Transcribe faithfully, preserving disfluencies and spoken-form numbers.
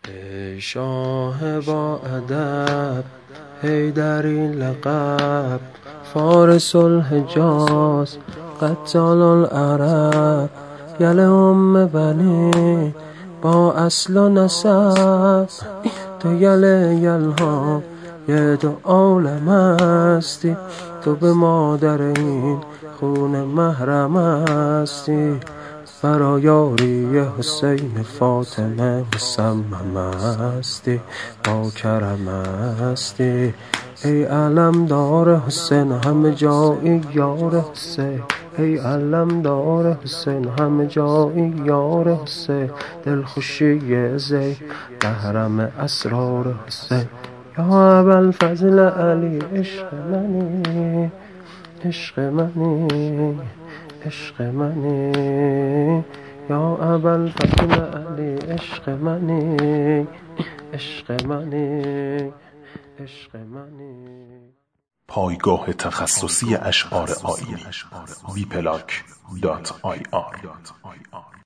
ای شاه با ادب حیدری لقب، فارس الحجاز قتال العرب، یل ام بنی با اصل و نسب، تو یل یلها یه دو عالم هستی، تو به مادر این خون محرم هستی، برا یاری حسین فاطمه مصمم هستی، با کرم هستی. ای علمدار حسین همه جایی یار حسین، ای علمدار حسین همه جایی یار حسین، دلخوشی زی محرم اسرار حسین. یا ابوالفضل علی عشق منی، عشق منی، عشق منی، یا ابوالفضل علی عشق منی، عشق منی، عشق منی. پایگاه تخصصی اشعار آیینی وی پلاک دات آی آر